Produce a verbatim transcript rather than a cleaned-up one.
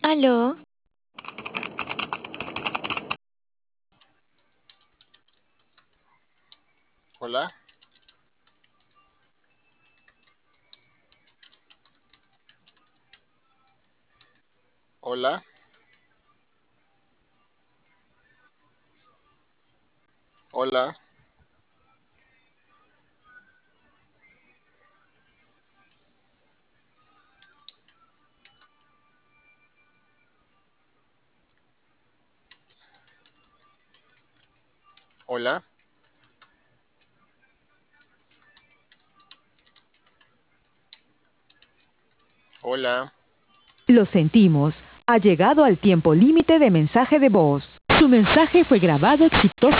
Aló, Hola, hola, hola, hola, hola. Lo sentimos. Ha llegado al tiempo límite de mensaje de voz. Su mensaje fue grabado exitosamente.